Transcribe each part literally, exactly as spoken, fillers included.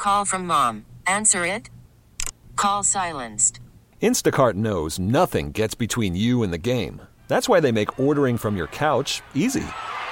call from mom. Answer it. Call silenced. Instacart knows nothing gets between you and the game. That's why they make ordering from your couch easy.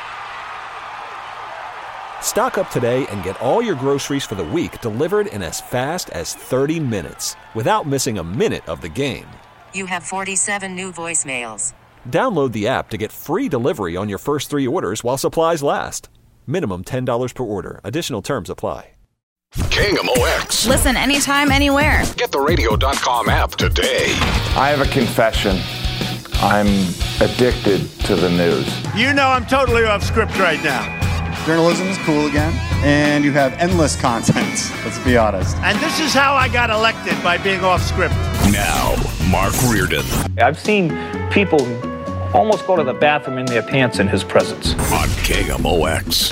Stock up today and get all your groceries for the week delivered in as fast as thirty minutes without missing a minute of the game. You have forty-seven new voicemails. Download the app to get free delivery on your first three orders while supplies last. Minimum ten dollars per order. Additional terms apply. K M O X. Listen anytime, anywhere. Get the radio dot com app today. I have a confession. I'm addicted to the news. You know I'm totally off script right now. Journalism is cool again, and you have endless content, let's be honest. And this is how I got elected, by being off script. Now, Mark Reardon. I've seen people almost go to the bathroom in their pants in his presence. On K M O X.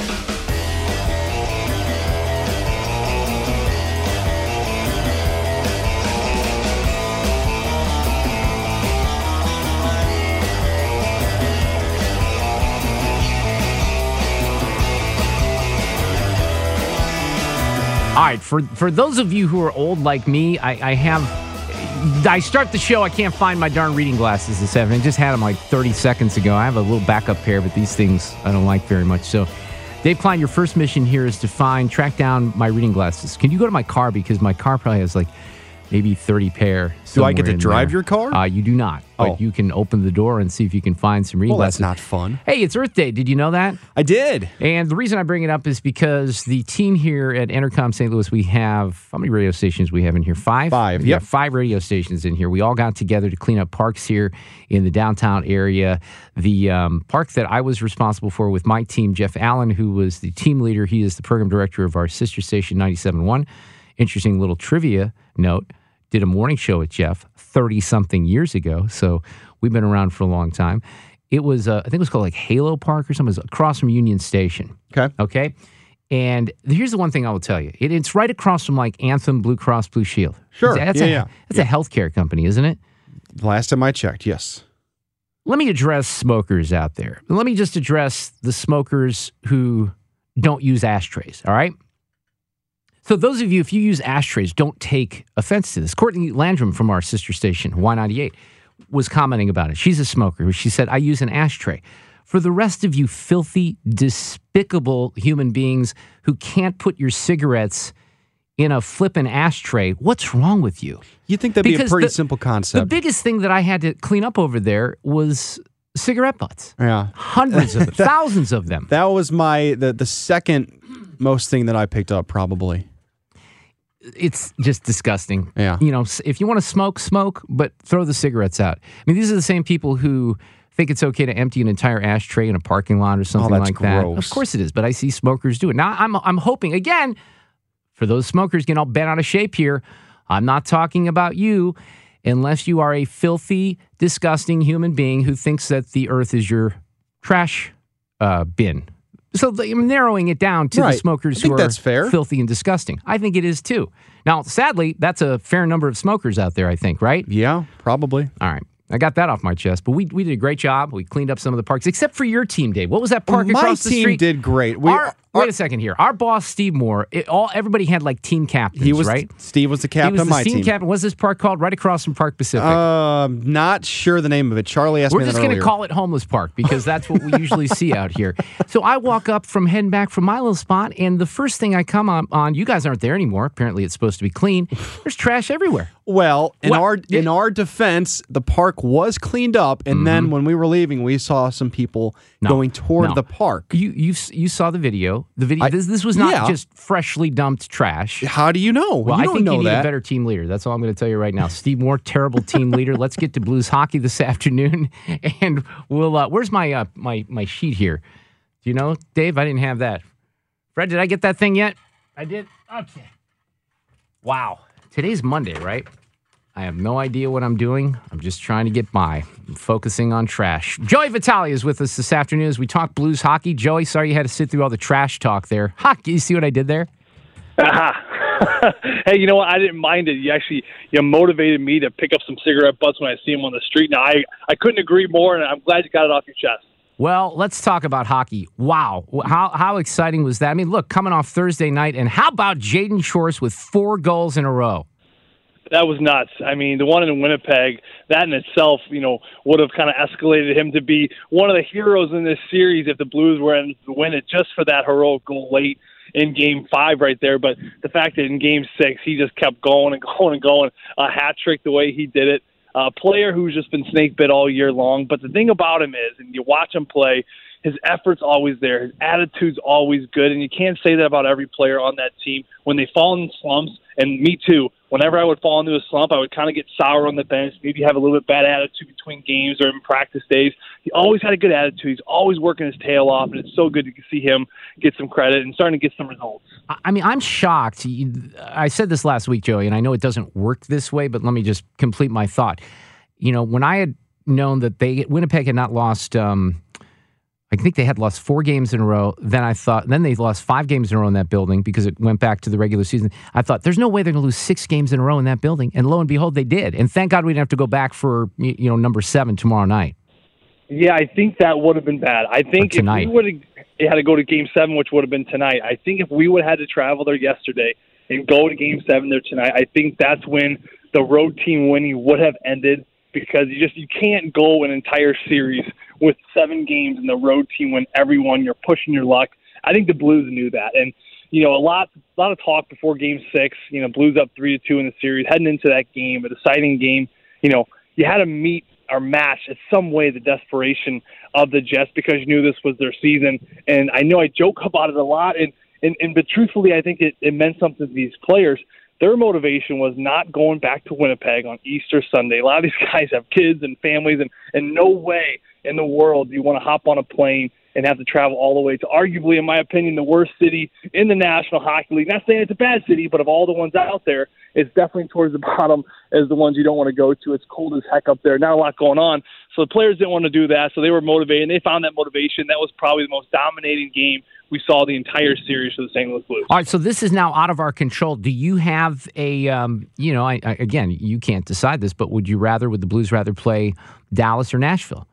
All right, for, for those of you who are old like me, I, I have... I start the show, I can't find my darn reading glasses this afternoon. I just had them like thirty seconds ago. I have a little backup pair, but these things I don't like very much. So, Dave Klein, your first mission here is to find, track down my reading glasses. Can you go to my car? Because my car probably has like maybe thirty pair. Do I get to drive there. your car? Uh, you do not. Oh. But you can open the door and see if you can find some reading Well, glasses. that's not fun. Hey, it's Earth Day. Did you know that? I did. And the reason I bring it up is because the team here at Entercom Saint Louis, we have, how many radio stations we have in here? Five? Five, We yep. have five radio stations in here. We all got together to clean up parks here in the downtown area. The um, park that I was responsible for with my team, Jeff Allen, who was the team leader. He is the program director of our sister station, ninety-seven point one. Interesting little trivia note. Did a morning show with Jeff thirty-something years ago, so we've been around for a long time. It was, uh, I think it was called like Halo Park or something. It was across from Union Station. Okay. Okay? And here's the one thing I will tell you. It, it's right across from like Anthem, Blue Cross Blue Shield. Sure. That's, yeah, a, yeah. that's a healthcare company, isn't it? Last time I checked, yes. Let me address smokers out there. Let me just address the smokers who don't use ashtrays, all right? So those of you, if you use ashtrays, don't take offense to this. Courtney Landrum from our sister station, Y ninety-eight, was commenting about it. She's a smoker. She said, I use an ashtray. For the rest of you filthy, despicable human beings who can't put your cigarettes in a flippin' ashtray, what's wrong with you? You think that'd Because be a pretty the- simple concept. The biggest thing that I had to clean up over there was cigarette butts. yeah. Hundreds of them, thousands of them. That was my, the, the second most thing that I picked up, probably. It's just disgusting. Yeah. You know, s- if you want to smoke, smoke, but throw the cigarettes out. I mean, these are the same people who think it's okay to empty an entire ashtray in a parking lot or something that's like that. gross. Of course it is, but I see smokers do it. Now, I'm I'm hoping, again, for those smokers getting all bent out of shape here, I'm not talking about you unless you are a filthy, disgusting human being who thinks that the earth is your trash uh, bin. So the- I'm narrowing it down to Right. the smokers I think who are that's fair. filthy and disgusting. I think it is too. Now, sadly, that's a fair number of smokers out there, I think, right? Yeah, probably. All right. I got that off my chest, but we we did a great job. We cleaned up some of the parks, except for your team, Dave. What was that park My across the team street? did great. We, Our- wait a second here. Our boss, Steve Moore, it, all everybody had like team captains, he was right? Steve was the He captain was of the my team, team. captain. What's this park called? Right across from Park Pacific. Um, not sure the name of it. Charlie asked We're me just that going to earlier. call it Homeless Park because that's what we usually see out here. So I walk up from heading back from my little spot, and the first thing I come on, on you guys aren't there anymore. Apparently, it's supposed to be clean. There's trash everywhere. Well, in Well, our yeah. in our defense, the park was cleaned up, and then when we were leaving, we saw some people No, going toward no. the park. You you you saw the video. The video. I- this this was not yeah. just freshly dumped trash. How do you know? Well, you I don't think know you need that. a better team leader. That's all I'm going to tell you right now. Steve Moore, terrible team leader. Let's get to Blues hockey this afternoon, and we'll. Uh, where's my uh, my my sheet here? Do you know, Dave? I didn't have that. Fred, did I get that thing yet? I did. Okay. Wow. Today's Monday, right? I have no idea what I'm doing. I'm just trying to get by. I'm focusing on trash. Joey Vitale is with us this afternoon as we talk Blues hockey. Joey, sorry you had to sit through all the trash talk there. Ha! You see what I did there? Hey, you know what? I didn't mind it. You actually you motivated me to pick up some cigarette butts when I see them on the street. Now, I, I couldn't agree more, and I'm glad you got it off your chest. Well, let's talk about hockey. Wow. How how exciting was that? I mean, look, coming off Thursday night, and how about Jaden Shorst with four goals in a row? That was nuts. I mean, the one in Winnipeg, that in itself, you know, would have kind of escalated him to be one of the heroes in this series if the Blues were in to win it, just for that heroic goal late in Game Five right there. But the fact that in Game Six he just kept going and going and going, a hat trick the way he did it. A player who's just been snake bit all year long. But the thing about him is, and you watch him play, his effort's always there. His attitude's always good. And you can't say that about every player on that team. When they fall in slumps, and me too, whenever I would fall into a slump, I would kind of get sour on the bench, maybe have a little bit bad attitude between games or in practice days. He always had a good attitude. He's always working his tail off, and it's so good to see him get some credit and starting to get some results. I mean, I'm shocked. I said this last week, Joey, and I know it doesn't work this way, but let me just complete my thought. You know, when I had known that they Winnipeg had not lost, um, I think they had lost four games in a row, then I thought, then they lost five games in a row in that building because it went back to the regular season. I thought, there's no way they're going to lose six games in a row in that building. And lo and behold, they did. And thank God we didn't have to go back for, you know, number seven tomorrow night. Yeah, I think that would have been bad. I think if we would have had to go to Game seven, which would have been tonight, I think if we would have had to travel there yesterday and go to Game seven there tonight, I think that's when the road team winning would have ended, because you just you can't go an entire series with seven games and the road team win every one. You're pushing your luck. I think the Blues knew that. And, you know, a lot a lot of talk before Game six, you know, Blues up three to two in the series, heading into that game, a deciding game. You know, you had to meet or match in some way the desperation of the Jets because you knew this was their season. And I know I joke about it a lot, and, and, and but truthfully, I think it, it meant something to these players. Their motivation was not going back to Winnipeg on Easter Sunday. A lot of these guys have kids and families, and, and no way in the world do you want to hop on a plane and have to travel all the way to arguably, in my opinion, the worst city in the National Hockey League. Not saying it's a bad city, but of all the ones out there, it's definitely towards the bottom as the ones you don't want to go to. It's cold as heck up there. Not a lot going on. So the players didn't want to do that, so they were motivated, and they found that motivation. That was probably the most dominating game we saw the entire series for the Saint Louis Blues. All right, so this is now out of our control. Do you have a, um, you know, I, I, again, you can't decide this, but would you rather, would the Blues rather play Dallas or Nashville?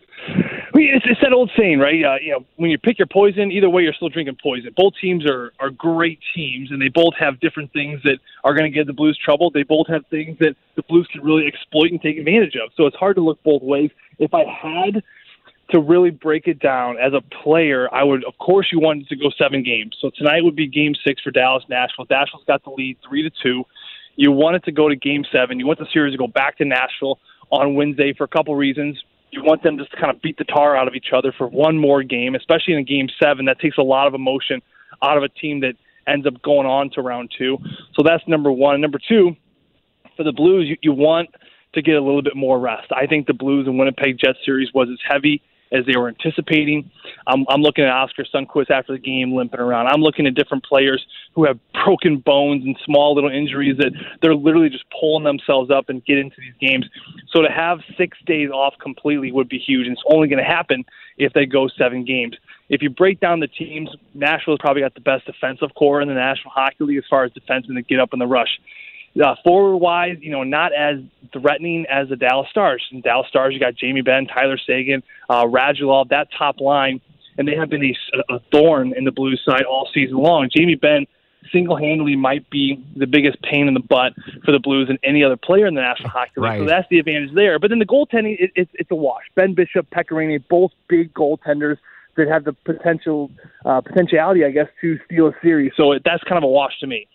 I mean, it's, it's that old saying, right? Uh, you know, when you pick your poison, either way, you're still drinking poison. Both teams are, are great teams, and they both have different things that are going to give the Blues trouble. They both have things that the Blues can really exploit and take advantage of. So it's hard to look both ways. If I had to really break it down as a player, I would, of course, you wanted to go seven games. So tonight would be Game Six for Dallas Nashville. Nashville's got the lead three to two. You wanted to go to Game Seven. You want the series to go back to Nashville on Wednesday for a couple reasons. You want them just to kind of beat the tar out of each other for one more game, especially in a Game seven. That takes a lot of emotion out of a team that ends up going on to round two. So that's number one. Number two, for the Blues, you, you want to get a little bit more rest. I think the Blues and Winnipeg Jets series was as heavy as they were anticipating. I'm, I'm looking at Oscar Sundqvist after the game limping around. I'm looking at different players who have broken bones and small little injuries that they're literally just pulling themselves up and get into these games. So to have six days off completely would be huge, and it's only going to happen if they go seven games. If you break down the teams, Nashville's probably got the best defensive core in the National Hockey League as far as defensemen that get up in the rush. Uh, forward-wise, you know, not as threatening as the Dallas Stars. In Dallas Stars, you got Jamie Benn, Tyler Seguin, uh, Radulov, that top line, and they have been a, a thorn in the Blues side all season long. Jamie Benn single-handedly might be the biggest pain in the butt for the Blues than any other player in the National Hockey League. Right. So that's the advantage there. But then the goaltending, it, it, it's a wash. Ben Bishop, Pecorini, both big goaltenders that have the potential uh, potentiality, I guess, to steal a series. So it, that's kind of a wash to me.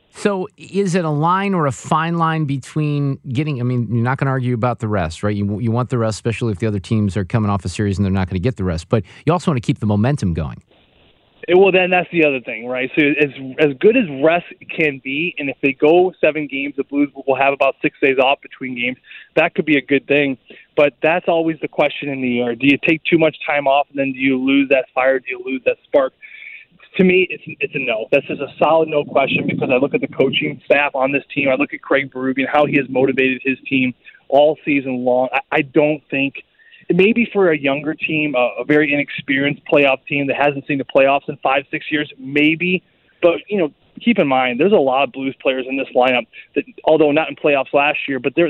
So is it a line or a fine line between getting, I mean, you're not going to argue about the rest, right? You you want the rest, especially if the other teams are coming off a series and they're not going to get the rest. But you also want to keep the momentum going. It, well, then that's the other thing, right? So as as good as rest can be, and if they go seven games, the Blues will have about six days off between games. That could be a good thing. But that's always the question in the air. Do you take too much time off, and then do you lose that fire? Do you lose that spark? To me, it's it's a no. That's just a solid no question because I look at the coaching staff on this team. I look at Craig Berube and how he has motivated his team all season long. I, I don't think, maybe for a younger team, a, a very inexperienced playoff team that hasn't seen the playoffs in five, six years, maybe. But, you know, keep in mind, there's a lot of Blues players in this lineup that, although not in playoffs last year, but they're, they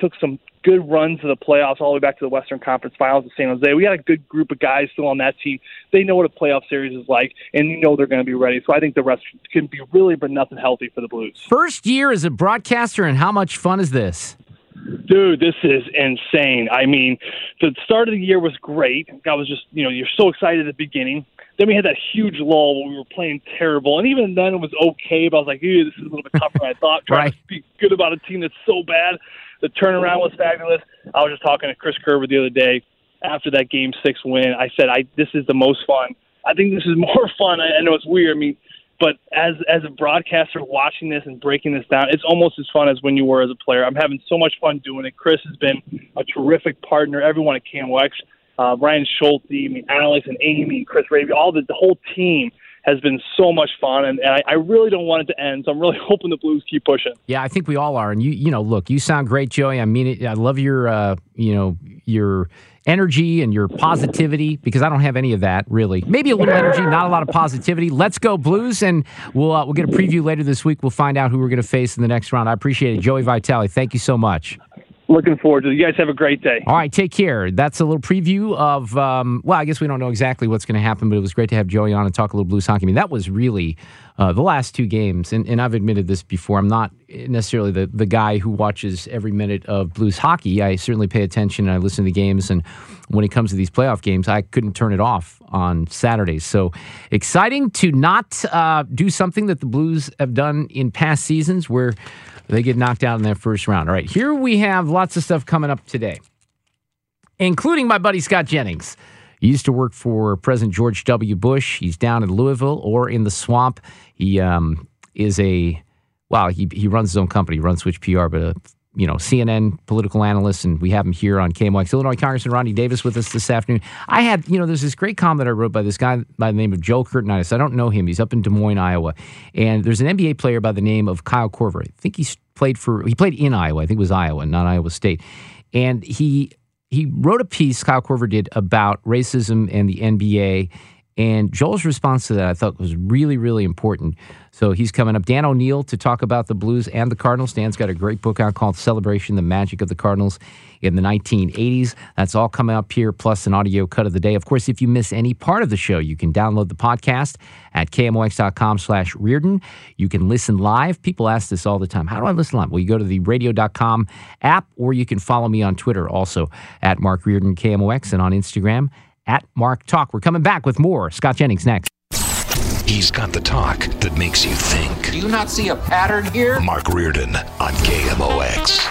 took some good runs to the playoffs all the way back to the Western Conference Finals in San Jose. We got a good group of guys still on that team. They know what a playoff series is like, and you know they're going to be ready. So I think the rest can be really but nothing healthy for the Blues. First year as a broadcaster, and how much fun is this? Dude, this is insane. I mean, the start of the year was great. I was just, you know, you're so excited at the beginning. Then we had that huge lull where we were playing terrible. And even then it was okay, but I was like, ew, this is a little bit tougher than I thought. Trying right. to speak good about a team that's so bad. The turnaround was fabulous. I was just talking to Chris Kerber the other day after that Game six win. I said, I this is the most fun. I think this is more fun. I, I know it's weird. I mean, but as as a broadcaster watching this and breaking this down, it's almost as fun as when you were as a player. I'm having so much fun doing it. Chris has been a terrific partner. Everyone at K M O X, uh, Ryan Schulte, I mean, Alex and Amy, Chris Ravy, all the, the whole team has been so much fun, and, and I, I really don't want it to end, so I'm really hoping the Blues keep pushing. Yeah, I think we all are. And you, you know, look, you sound great, Joey. I mean it. I love your, uh, you know, your energy and your positivity, because I don't have any of that really. Maybe a little energy, not a lot of positivity. Let's go Blues, and we'll uh, we'll get a preview later this week. We'll find out who we're going to face in the next round. I appreciate it, Joey Vitale. Thank you so much. Looking forward to it. You guys have a great day. All right, take care. That's a little preview of, um, well, I guess we don't know exactly what's going to happen, but it was great to have Joey on and talk a little Blues hockey. I mean, that was really uh, the last two games, and, and I've admitted this before. I'm not necessarily the, the guy who watches every minute of Blues hockey. I certainly pay attention, and I listen to the games, and when it comes to these playoff games, I couldn't turn it off on Saturdays. So exciting to not uh, do something that the Blues have done in past seasons where they get knocked out in that first round. All right, here we have lots of stuff coming up today, including my buddy Scott Jennings. He used to work for President George W. Bush. He's down in Louisville or in the swamp. He um, is a, wow, he he runs his own company, Run Switch P R, but a you know, C N N political analyst, and we have him here on K M O X. Illinois Congressman Ronnie Davis with us this afternoon. I had, you know, there's this great column that I wrote by this guy by the name of Joe Curtinitis. I don't know him. He's up in Des Moines, Iowa. And there's an N B A player by the name of Kyle Korver. I think he's played for, he played in Iowa. I think it was Iowa, not Iowa State. And he he wrote a piece, Kyle Korver did, about racism and the N B A. And Joel's response to that I thought was really, really important. So he's coming up. Dan O'Neill to talk about the Blues and the Cardinals. Dan's got a great book out called Celebration, the Magic of the Cardinals in the nineteen eighties. That's all coming up here, plus an audio cut of the day. Of course, if you miss any part of the show, you can download the podcast at kmox.com slash Reardon. You can listen live. People ask this all the time. How do I listen live? Well, you go to the radio dot com app, or you can follow me on Twitter also at Mark Reardon K M O X, and on Instagram at Mark Talk. We're coming back with more. Scott Jennings next. He's got the talk that makes you think. Do you not see a pattern here? Mark Reardon on K M O X.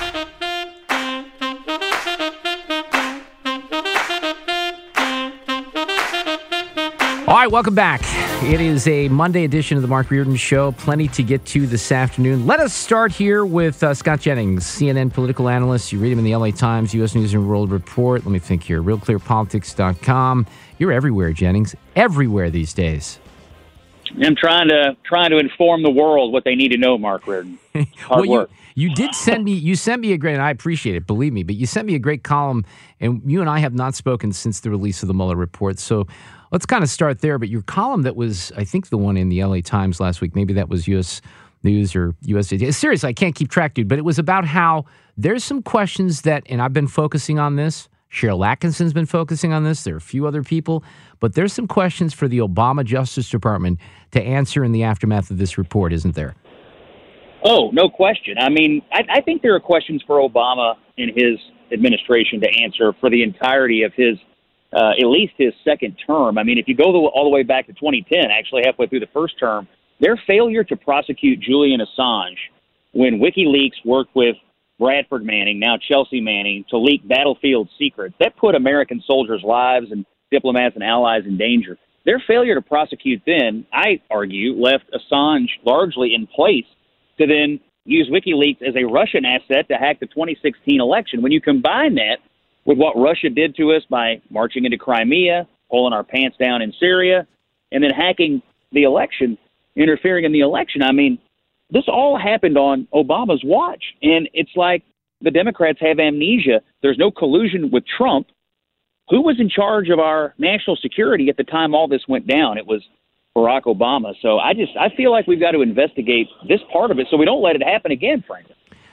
All right, welcome back. It is a Monday edition of the Mark Reardon Show. Plenty to get to this afternoon. Let us start here with uh, Scott Jennings, C N N political analyst. You read him in the L A Times, U S News and World Report. Let me think here. real clear politics dot com. You're everywhere, Jennings. Everywhere these days. I'm trying to trying to inform the world what they need to know, Mark Reardon. Hard well, work. You, you did send me you sent me a great, and I appreciate it, believe me, but you sent me a great column, and you and I have not spoken since the release of the Mueller report. So let's kind of start there. But your column that was, I think, the one in the L A Times last week, maybe that was U S News or U S A. Seriously, I can't keep track, dude. But it was about how there's some questions that, and I've been focusing on this. Cheryl Atkinson's been focusing on this. There are a few other people. But there's some questions for the Obama Justice Department to answer in the aftermath of this report, isn't there? Oh, no question. I mean, I, I think there are questions for Obama in his administration to answer for the entirety of his Uh, at least his second term. I mean, if you go the, all the way back to twenty ten, actually halfway through the first term, their failure to prosecute Julian Assange when WikiLeaks worked with Bradford Manning, now Chelsea Manning, to leak battlefield secrets, that put American soldiers' lives and diplomats and allies in danger. Their failure to prosecute then, I argue, left Assange largely in place to then use WikiLeaks as a Russian asset to hack the twenty sixteen election. When you combine that with what Russia did to us by marching into Crimea, pulling our pants down in Syria, and then hacking the election, interfering in the election. I mean, this all happened on Obama's watch. And it's like the Democrats have amnesia. There's no collusion with Trump. Who was in charge of our national security at the time all this went down? It was Barack Obama. So I just I feel like we've got to investigate this part of it so we don't let it happen again, frankly.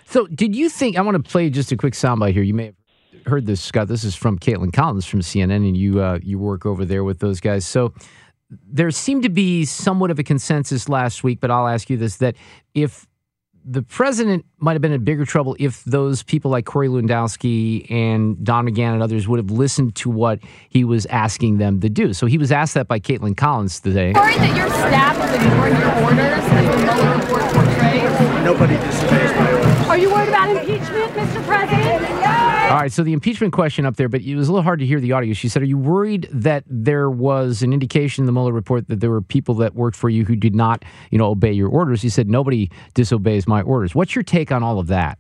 So did you think, I want to play just a quick soundbite here. You may have heard this, Scott. This is from Caitlin Collins from C N N, and you uh, you work over there with those guys. So there seemed to be somewhat of a consensus last week, but I'll ask you this, that if the president might have been in bigger trouble if those people like Corey Lewandowski and Don McGahn and others would have listened to what he was asking them to do. So he was asked that by Caitlin Collins today. Are you worried that your staff is ignoring your orders that the Mueller report portrays? Nobody disobeys my orders. Are you worried about impeachment, Mister President? All right, so the impeachment question up there, but it was a little hard to hear the audio. She said, are you worried that there was an indication in the Mueller report that there were people that worked for you who did not, you know, obey your orders? He said, nobody disobeys my orders. What's your take on all of that?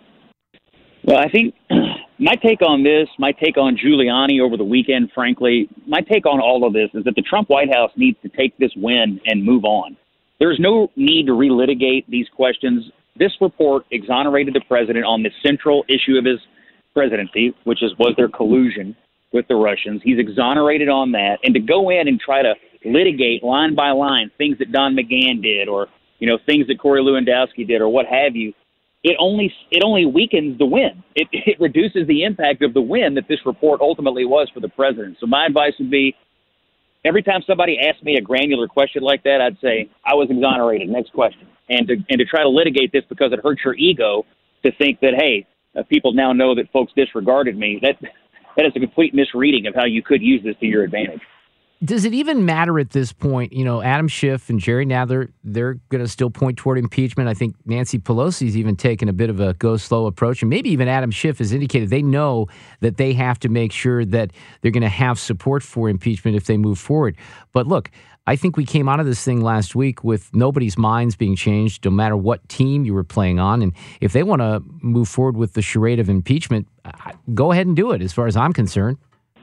Well, I think my take on this, my take on Giuliani over the weekend, frankly, my take on all of this is that the Trump White House needs to take this win and move on. There's no need to relitigate these questions. This report exonerated the president on the central issue of his presidency, which is was there collusion with the Russians. He's exonerated on that. And to go in and try to litigate line by line things that Don McGahn did or, you know, things that Corey Lewandowski did or what have you, it only it only weakens the win. It, it reduces the impact of the win that this report ultimately was for the president. So my advice would be, every time somebody asks me a granular question like that, I'd say, I was exonerated. Next question. And to, and to try to litigate this because it hurts your ego to think that, hey, uh, people now know that folks disregarded me, that that is a complete misreading of how you could use this to your advantage. Does it even matter at this point? You know, Adam Schiff and Jerry Nadler, they're going to still point toward impeachment. I think Nancy Pelosi's even taken a bit of a go slow approach. And maybe even Adam Schiff has indicated they know that they have to make sure that they're going to have support for impeachment if they move forward. But look, I think we came out of this thing last week with nobody's minds being changed, no matter what team you were playing on. And if they want to move forward with the charade of impeachment, go ahead and do it, as far as I'm concerned.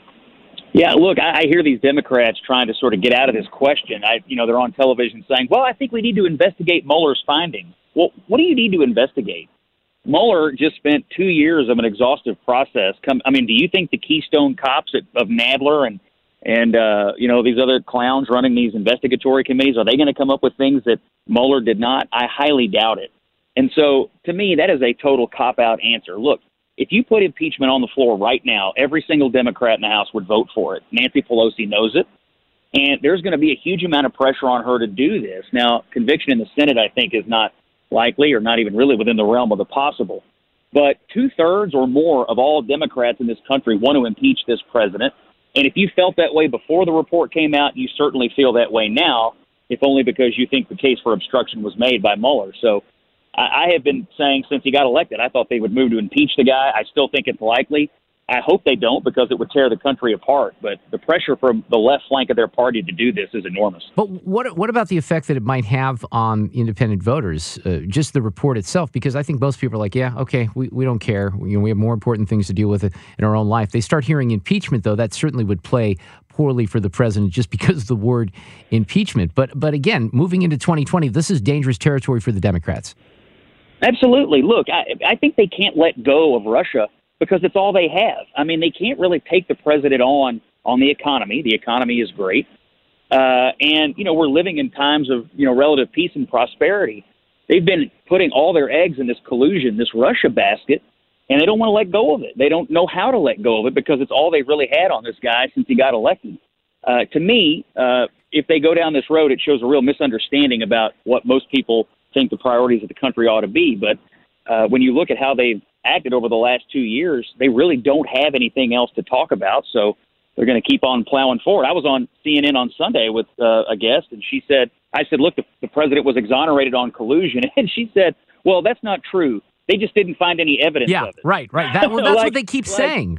Yeah, look, I, I hear these Democrats trying to sort of get out of this question. I, you know, they're on television saying, well, I think we need to investigate Mueller's findings. Well, what do you need to investigate? Mueller just spent two years of an exhaustive process. Come, I mean, do you think the Keystone cops at, of Nadler and, and uh, you know, these other clowns running these investigatory committees, are they going to come up with things that Mueller did not? I highly doubt it. And so, to me, that is a total cop-out answer. Look, if you put impeachment on the floor right now, every single Democrat in the House would vote for it. Nancy Pelosi knows it. And there's going to be a huge amount of pressure on her to do this. Now, conviction in the Senate, I think, is not likely or not even really within the realm of the possible. But two-thirds or more of all Democrats in this country want to impeach this president. And if you felt that way before the report came out, you certainly feel that way now, if only because you think the case for obstruction was made by Mueller. So I have been saying since he got elected, I thought they would move to impeach the guy. I still think it's likely. I hope they don't because it would tear the country apart. But the pressure from the left flank of their party to do this is enormous. But what what about the effect that it might have on independent voters, uh, just the report itself? Because I think most people are like, yeah, okay, we, we don't care. You know, we have more important things to deal with in our own life. They start hearing impeachment, though, that certainly would play poorly for the president just because of the word impeachment. But But again, moving into twenty twenty, this is dangerous territory for the Democrats. Absolutely. Look, I, I think they can't let go of Russia because it's all they have. I mean, they can't really take the president on on the economy. The economy is great. Uh, and, you know, we're living in times of, you know, relative peace and prosperity. They've been putting all their eggs in this collusion, this Russia basket, and they don't want to let go of it. They don't know how to let go of it because it's all they've really had on this guy since he got elected. Uh, to me, uh, if they go down this road, it shows a real misunderstanding about what most people think the priorities of the country ought to be. But uh, when you look at how they've acted over the last two years, they really don't have anything else to talk about. So they're going to keep on plowing forward. I was on C N N on Sunday with uh, a guest, and she said, I said, look, the, the president was exonerated on collusion. And she said, well, that's not true. They just didn't find any evidence yeah, of it. right, right. That, well, that's like, what they keep like, saying.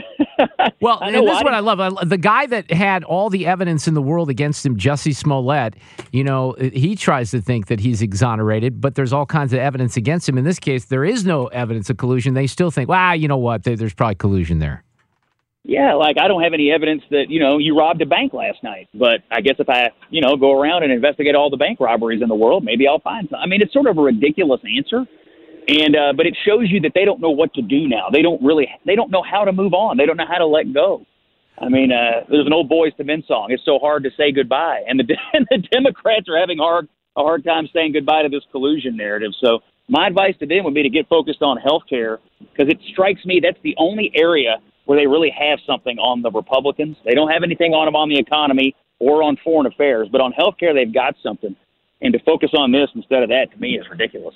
Well, I and know, this is I what I love. I, the guy that had all the evidence in the world against him, Jussie Smollett, you know, he tries to think that he's exonerated, but there's all kinds of evidence against him. In this case, there is no evidence of collusion. They still think, well, you know what, there's probably collusion there. Yeah, like I don't have any evidence that, you know, you robbed a bank last night. But I guess if I, you know, go around and investigate all the bank robberies in the world, maybe I'll find some. I mean, it's sort of a ridiculous answer. And uh, but it shows you that they don't know what to do now. They don't really they don't know how to move on. They don't know how to let go. I mean, uh, there's an old Boys to Men song. It's so hard to say goodbye. And the, and the Democrats are having hard a hard time saying goodbye to this collusion narrative. So my advice to them would be to get focused on health care, because it strikes me that's the only area where they really have something on the Republicans. They don't have anything on them on the economy or on foreign affairs, but on health care they've got something. And to focus on this instead of that, to me, is ridiculous.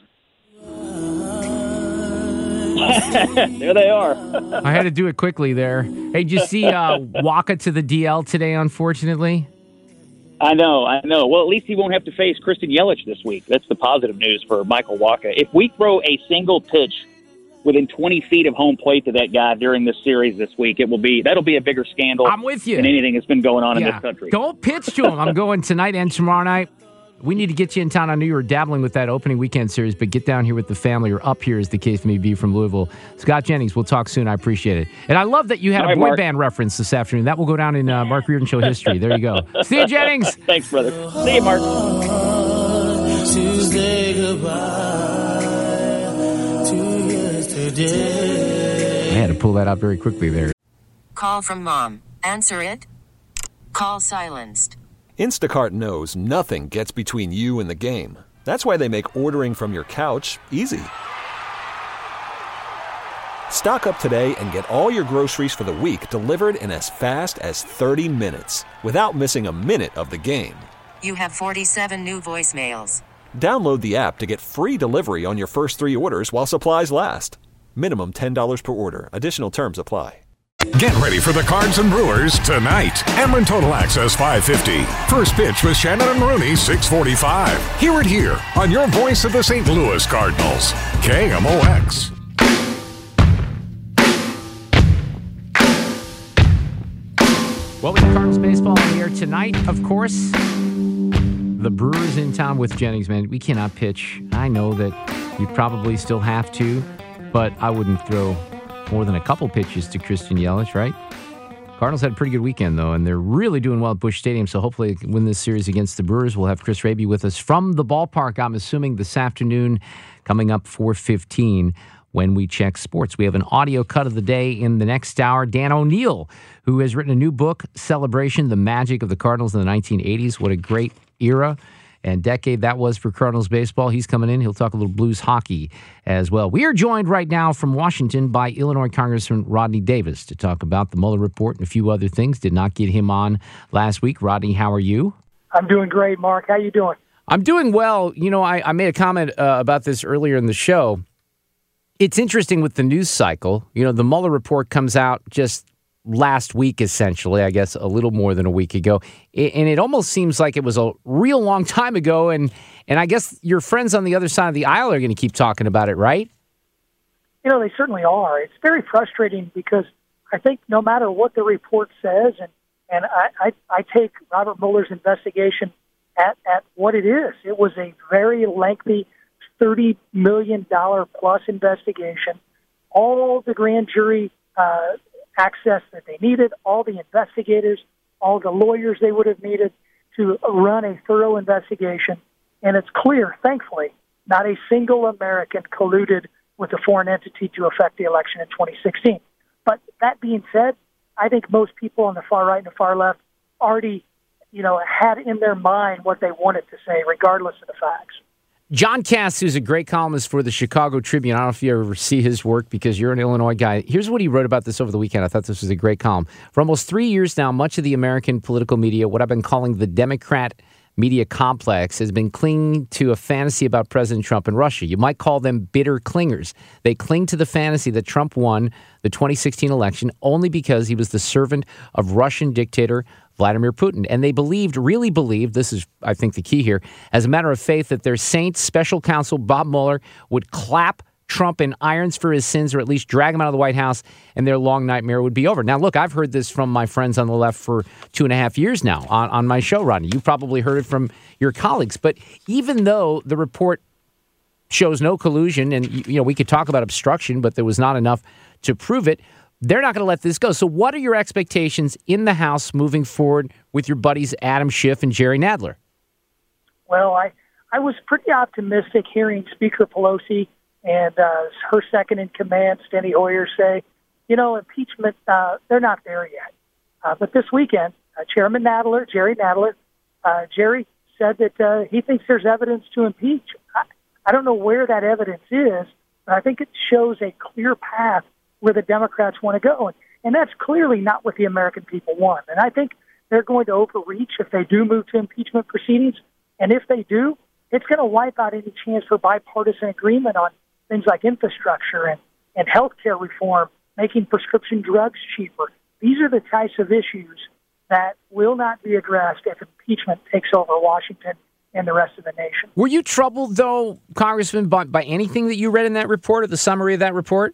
There they are. I had to do it quickly there. Hey, did you see uh, Waka to the D L today, unfortunately? I know, I know. Well, at least he won't have to face Christian Yelich this week. That's the positive news for Michael Waka. If we throw a single pitch within twenty feet of home plate to that guy during this series this week, it will be that'll be a bigger scandal I'm with you. than anything that's been going on yeah. in this country. Don't pitch to him. I'm going tonight and tomorrow night. We need to get you in town. I knew you were dabbling with that opening weekend series, but get down here with the family, or up here as the case may be, from Louisville. Scott Jennings, we'll talk soon. I appreciate it. And I love that you had All a right, boy Mark. band reference this afternoon. That will go down in uh, Mark Reardon Show history. There you go. See you, Jennings. Thanks, brother. See you, Mark. Tuesday goodbye to yesterday. I had to pull that out very quickly there. Call from mom. Answer it. Call silenced. Instacart knows nothing gets between you and the game. That's why they make ordering from your couch easy. Stock up today and get all your groceries for the week delivered in as fast as thirty minutes without missing a minute of the game. You have forty-seven new voicemails. Download the app to get free delivery on your first three orders while supplies last. Minimum ten dollars per order. Additional terms apply. Get ready for the Cards and Brewers tonight. Ameren Total Access five fifty. First pitch with Shannon and Rooney, six forty-five. Hear it here on your voice of the Saint Louis Cardinals. K M O X. Well, we have Cardinals baseball on the air tonight, of course. The Brewers in town with Jennings, man. We cannot pitch. I know that you probably still have to, but I wouldn't throw more than a couple pitches to Christian Yelich, right? Cardinals had a pretty good weekend, though, and they're really doing well at Busch Stadium, so hopefully win this series against the Brewers. We'll have Chris Raby with us from the ballpark, I'm assuming, this afternoon, coming up four fifteen when we check sports. We have an audio cut of the day in the next hour. Dan O'Neill, who has written a new book, Celebration, the Magic of the Cardinals in the nineteen eighties. What a great era and decade that was for Cardinals baseball. He's coming in. He'll talk a little Blues hockey as well. We are joined right now from Washington by Illinois Congressman Rodney Davis to talk about the Mueller report and a few other things. Did not get him on last week. Rodney, how are you? I'm doing great, Mark. How you doing? I'm doing well. You know, I, I made a comment uh, about this earlier in the show. It's interesting with the news cycle. You know, the Mueller report comes out just last week, essentially, I guess a little more than a week ago. And it almost seems like it was a real long time ago. And, and I guess your friends on the other side of the aisle are going to keep talking about it, right? You know, they certainly are. It's very frustrating because I think no matter what the report says, and, and I, I, I take Robert Mueller's investigation at, at what it is. It was a very lengthy thirty million dollars plus investigation. All the grand jury uh, access that they needed, all the investigators, all the lawyers they would have needed to run a thorough investigation. And it's clear, thankfully, not a single American colluded with a foreign entity to affect the election in twenty sixteen. But that being said, I think most people on the far right and the far left already, you know, had in their mind what they wanted to say, regardless of the facts. John Cass, who's a great columnist for the Chicago Tribune. I don't know if you ever see his work because you're an Illinois guy. Here's what he wrote about this over the weekend. I thought this was a great column. For almost three years now, much of the American political media, what I've been calling the Democrat media complex, has been clinging to a fantasy about President Trump and Russia. You might call them bitter clingers. They cling to the fantasy that Trump won the twenty sixteen election only because he was the servant of Russian dictator Vladimir Putin. And they believed, really believed, this is, I think, the key here, as a matter of faith, that their saint, special counsel Bob Mueller, would clap Trump in irons for his sins, or at least drag him out of the White House, and their long nightmare would be over. Now, look, I've heard this from my friends on the left for two and a half years now on, on my show, Rodney. You've probably heard it from your colleagues. But even though the report shows no collusion, and, you know, we could talk about obstruction, but there was not enough to prove it, they're not going to let this go. So what are your expectations in the House moving forward with your buddies Adam Schiff and Jerry Nadler? Well, I, I was pretty optimistic hearing Speaker Pelosi and uh, her second in command, Steny Hoyer, say, you know, impeachment, uh, they're not there yet. Uh, but this weekend, uh, Chairman Nadler, Jerry Nadler, uh, Jerry said that uh, he thinks there's evidence to impeach. I, I don't know where that evidence is, but I think it shows a clear path where the Democrats want to go. And, and that's clearly not what the American people want. And I think they're going to overreach if they do move to impeachment proceedings. And if they do, it's going to wipe out any chance for bipartisan agreement on things like infrastructure and, and health care reform, making prescription drugs cheaper. These are the types of issues that will not be addressed if impeachment takes over Washington and the rest of the nation. Were you troubled, though, Congressman, by, by anything that you read in that report or the summary of that report?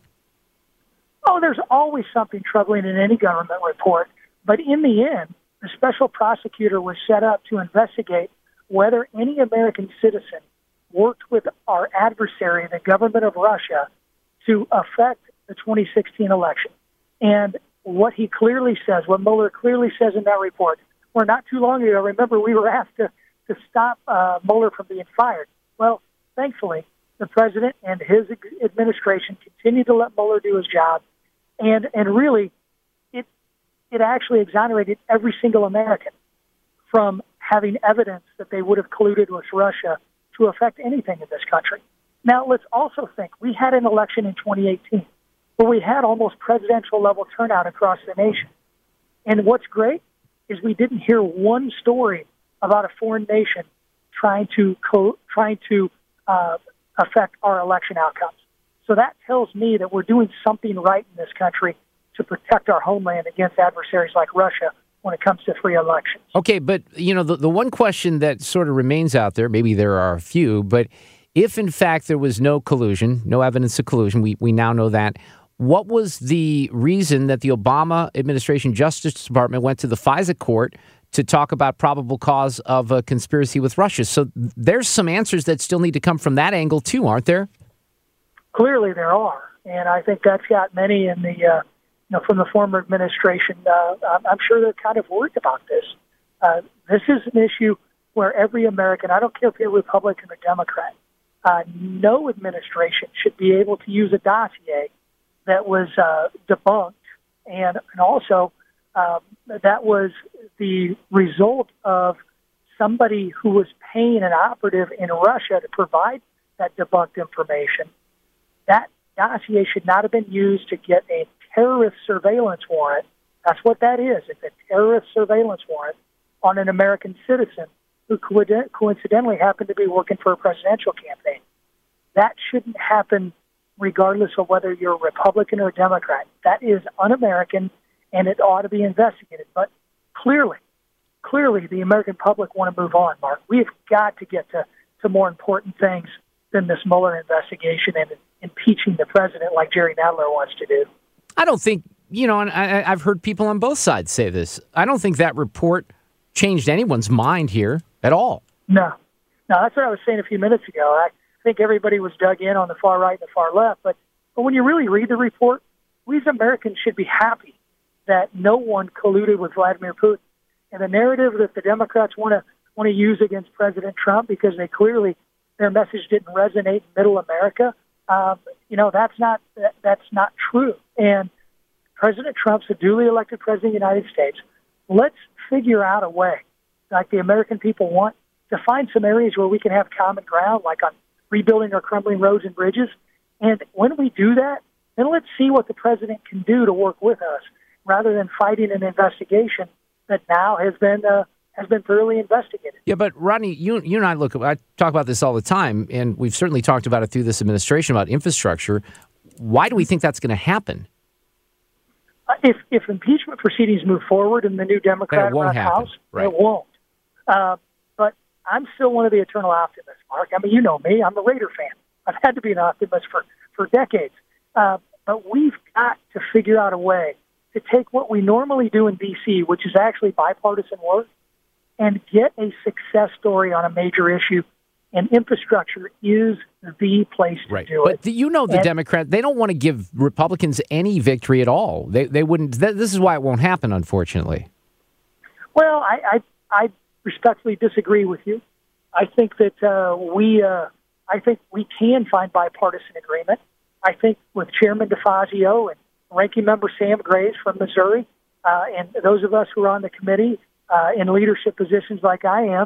Oh, there's always something troubling in any government report. But in the end, the special prosecutor was set up to investigate whether any American citizen worked with our adversary, the government of Russia, to affect the twenty sixteen election. And what he clearly says, what Mueller clearly says in that report, where not too long ago, remember, we were asked to, to stop uh, Mueller from being fired. Well, thankfully, the president and his administration continued to let Mueller do his job. And, and really, it, it actually exonerated every single American from having evidence that they would have colluded with Russia to affect anything in this country. Now, let's also think, we had an election in twenty eighteen where we had almost presidential level turnout across the nation. And what's great is we didn't hear one story about a foreign nation trying to co- trying to uh, affect our election outcomes. So that tells me that we're doing something right in this country to protect our homeland against adversaries like Russia when it comes to free elections. Okay, but, you know, the, the one question that sort of remains out there, maybe there are a few, but if, in fact, there was no collusion, no evidence of collusion, we, we now know that, what was the reason that the Obama administration Justice Department went to the FISA court to talk about probable cause of a conspiracy with Russia? So there's some answers that still need to come from that angle, too, aren't there? Clearly there are, and I think that's got many in the, uh, you know, from the former administration. Uh, I'm sure they're kind of worried about this. Uh, this is an issue where every American, I don't care if you're Republican or Democrat, uh, no administration should be able to use a dossier that was uh, debunked, and, and also um, that was the result of somebody who was paying an operative in Russia to provide that debunked information. That dossier should not have been used to get a terrorist surveillance warrant. That's what that is. It's a terrorist surveillance warrant on an American citizen who coincidentally happened to be working for a presidential campaign. That shouldn't happen regardless of whether you're a Republican or a Democrat. That is un-American, and it ought to be investigated. But clearly, clearly the American public want to move on, Mark. We've got to get to, to more important things than this Mueller investigation and impeaching the president like Jerry Nadler wants to do. I don't think, you know, and I, I've heard people on both sides say this, I don't think that report changed anyone's mind here at all. No. No, that's what I was saying a few minutes ago. I think everybody was dug in on the far right and the far left. But, but when you really read the report, we as Americans should be happy that no one colluded with Vladimir Putin. And the narrative that the Democrats want to want to use against President Trump because they clearly, their message didn't resonate in middle America, um, you know, that's not that, that's not true. And President Trump's a duly elected president of the United States. Let's figure out a way, like the American people want, to find some areas where we can have common ground, like on rebuilding our crumbling roads and bridges. And when we do that, then let's see what the president can do to work with us, rather than fighting an investigation that now has been uh, has been thoroughly investigated. Yeah, but Rodney, you you and I look. I talk about this all the time, and we've certainly talked about it through this administration about infrastructure. Why do we think that's going to happen? Uh, if if impeachment proceedings move forward in the new Democrat-run House, right. It won't. Uh, but I'm still one of the eternal optimists, Mark. I mean, you know me. I'm a Raider fan. I've had to be an optimist for, for decades. Uh, but we've got to figure out a way to take what we normally do in D C, which is actually bipartisan work, and get a success story on a major issue. And infrastructure is the place to right. do but it. But you know the and, Democrat, they don't want to give Republicans any victory at all. They they wouldn't. Th- this is why it won't happen, unfortunately. Well, I, I, I respectfully disagree with you. I think that uh, we uh, I think we can find bipartisan agreement. I think with Chairman DeFazio and Ranking Member Sam Graves from Missouri, uh, and those of us who are on the committee uh, in leadership positions like I am,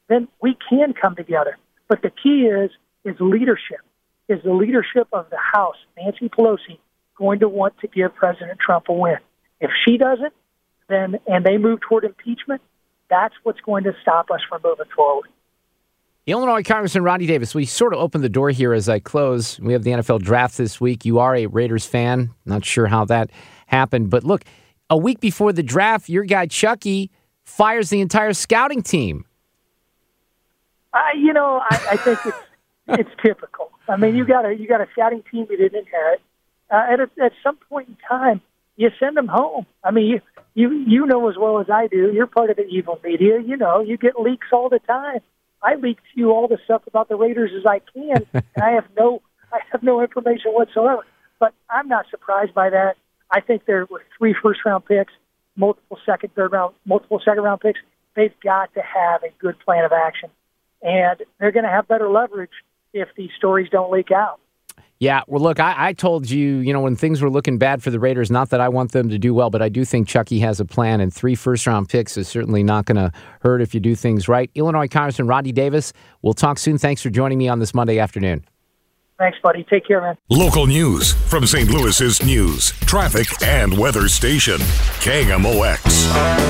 then we can come together. But the key is is leadership. Is the leadership of the House, Nancy Pelosi, going to want to give President Trump a win? If she doesn't, then and they move toward impeachment, that's what's going to stop us from moving forward. Illinois Congressman Ronnie Davis, we sort of opened the door here as I close. We have the N F L draft this week. You are a Raiders fan. Not sure how that happened. But look, a week before the draft, your guy Chucky fires the entire scouting team. I, you know, I, I think it's it's typical. I mean, you got a you got a scouting team you didn't inherit. Uh, at a, at some point in time, you send them home. I mean, you, you you know as well as I do. You're part of the evil media. You know, you get leaks all the time. I leak to you all the stuff about the Raiders as I can, and I have no I have no information whatsoever. But I'm not surprised by that. I think there were three first round picks, multiple second, third round, multiple second round picks. They've got to have a good plan of action, and they're going to have better leverage if these stories don't leak out. Yeah, well, look, I, I told you, you know, when things were looking bad for the Raiders, not that I want them to do well, but I do think Chucky has a plan, and three first-round picks is certainly not going to hurt if you do things right. Illinois Congressman Ronnie Davis, we'll talk soon. Thanks for joining me on this Monday afternoon. Thanks, buddy. Take care, man. Local news from Saint Louis's news, traffic, and weather station, K M O X.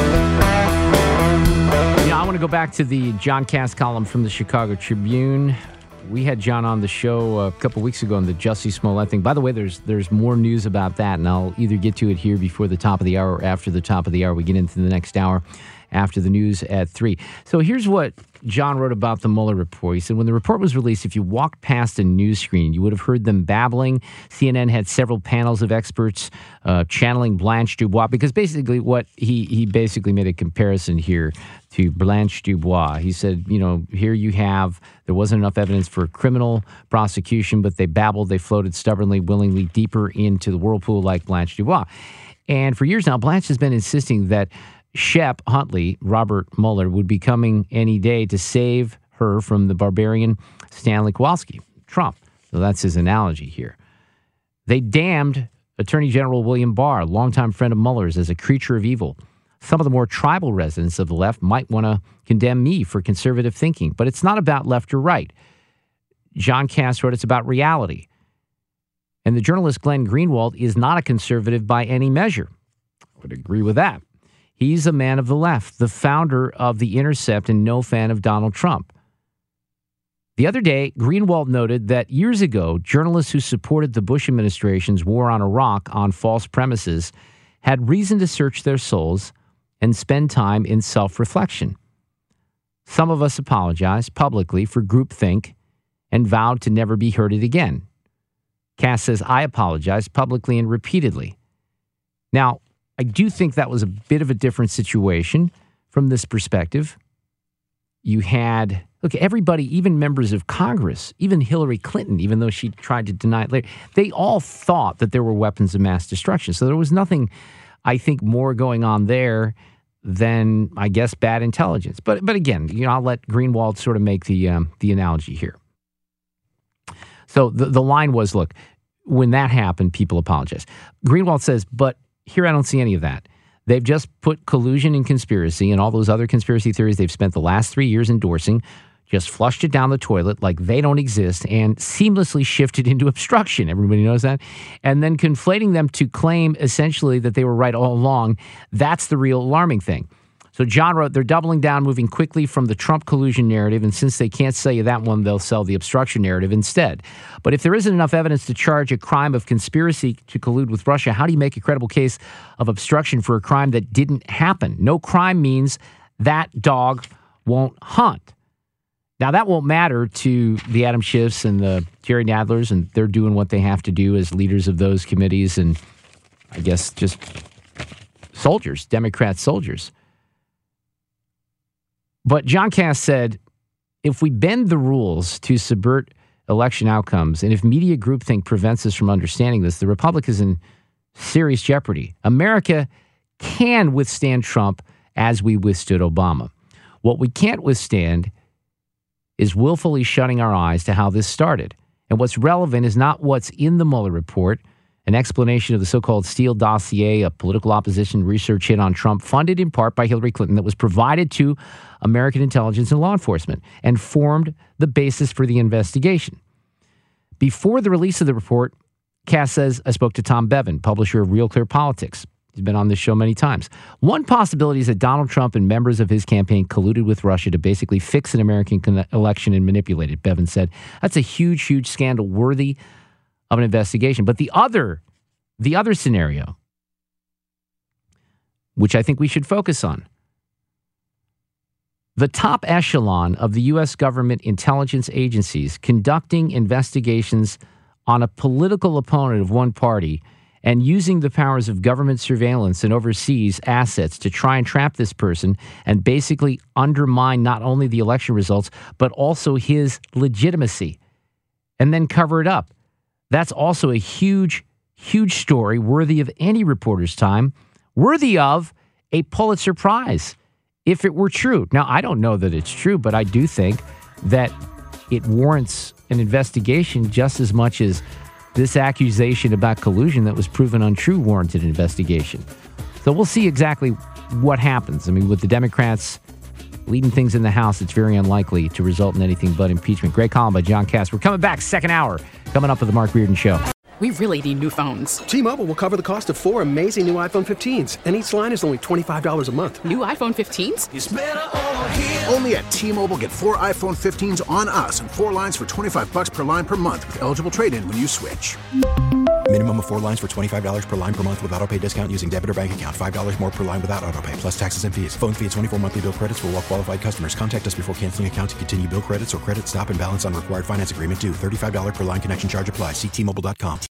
Yeah, I want to go back to the John Cass column from the Chicago Tribune. We had John on the show a couple weeks ago on the Jussie Smollett thing. By the way, there's there's more news about that, and I'll either get to it here before the top of the hour or after the top of the hour. We get into the next hour after the news at three. So here's what John wrote about the Mueller report. He said, when the report was released, if you walked past a news screen, you would have heard them babbling. C N N had several panels of experts uh, channeling Blanche Dubois, because basically what he, he basically made a comparison here to Blanche Dubois. He said, you know, here you have, there wasn't enough evidence for a criminal prosecution, but they babbled, they floated stubbornly, willingly deeper into the whirlpool like Blanche Dubois. And for years now, Blanche has been insisting that Shep Huntley, Robert Mueller, would be coming any day to save her from the barbarian Stanley Kowalski, Trump. So that's his analogy here. They damned Attorney General William Barr, a longtime friend of Mueller's, as a creature of evil. Some of the more tribal residents of the left might want to condemn me for conservative thinking, but it's not about left or right. John Cass wrote, it's about reality. And the journalist Glenn Greenwald is not a conservative by any measure. I would agree with that. He's a man of the left, the founder of The Intercept and no fan of Donald Trump. The other day, Greenwald noted that years ago, journalists who supported the Bush administration's war on Iraq on false premises had reason to search their souls and spend time in self-reflection. Some of us apologized publicly for groupthink and vowed to never be hurted again. Cass says, I apologized publicly and repeatedly. Now, I do think that was a bit of a different situation from this perspective. You had, look, everybody, even members of Congress, even Hillary Clinton, even though she tried to deny it later, they all thought that there were weapons of mass destruction. So there was nothing, I think, more going on there than, I guess, bad intelligence. But but again, you know, I'll let Greenwald sort of make the um, the analogy here. So the, the line was, look, when that happened, people apologize. Greenwald says, but here I don't see any of that. They've just put collusion and conspiracy and all those other conspiracy theories they've spent the last three years endorsing, just flushed it down the toilet like they don't exist and seamlessly shifted into obstruction. Everybody knows that. And then conflating them to claim essentially that they were right all along. That's the real alarming thing. So John wrote, they're doubling down, moving quickly from the Trump collusion narrative, and since they can't sell you that one, they'll sell the obstruction narrative instead. But if there isn't enough evidence to charge a crime of conspiracy to collude with Russia, how do you make a credible case of obstruction for a crime that didn't happen? No crime means that dog won't hunt. Now, that won't matter to the Adam Schiffs and the Jerry Nadlers, and they're doing what they have to do as leaders of those committees and, I guess, just soldiers, Democrat soldiers. But John Cass said, if we bend the rules to subvert election outcomes, and if media groupthink prevents us from understanding this, the Republic is in serious jeopardy. America can withstand Trump as we withstood Obama. What we can't withstand is willfully shutting our eyes to how this started. And what's relevant is not what's in the Mueller report an explanation of the so-called Steele dossier, a political opposition research hit on Trump, funded in part by Hillary Clinton, that was provided to American intelligence and law enforcement and formed the basis for the investigation. Before the release of the report, Cass says, I spoke to Tom Bevan, publisher of Real Clear Politics. He's been on this show many times. One possibility is that Donald Trump and members of his campaign colluded with Russia to basically fix an American con- election and manipulate it, Bevan said. That's a huge, huge scandal worthy of an investigation. But the other, the other scenario, which I think we should focus on, the top echelon of the U S government intelligence agencies conducting investigations on a political opponent of one party and using the powers of government surveillance and overseas assets to try and trap this person and basically undermine not only the election results, but also his legitimacy, and then cover it up. That's also a huge, huge story worthy of any reporter's time, worthy of a Pulitzer Prize, if it were true. Now, I don't know that it's true, but I do think that it warrants an investigation just as much as this accusation about collusion that was proven untrue warranted an investigation. So we'll see exactly what happens. I mean, with the Democrats leading things in the House, it's very unlikely to result in anything but impeachment. Great column by John Cass. We're coming back, second hour, coming up with the Mark Reardon Show. We really need new phones. T-Mobile will cover the cost of four amazing new iPhone fifteens, and each line is only twenty-five dollars a month. New iPhone fifteens? It's better over here. Only at T-Mobile, get four iPhone fifteens on us and four lines for twenty-five dollars per line per month with eligible trade-in when you switch. Minimum of four lines for twenty-five dollars per line per month with autopay discount using debit or bank account. five dollars more per line without autopay, plus taxes and fees. Phone fee at twenty-four monthly bill credits for well-qualified customers. Contact us before canceling account to continue bill credits or credit stop and balance on required finance agreement due. thirty-five dollars per line connection charge applies. See T Mobile dot com.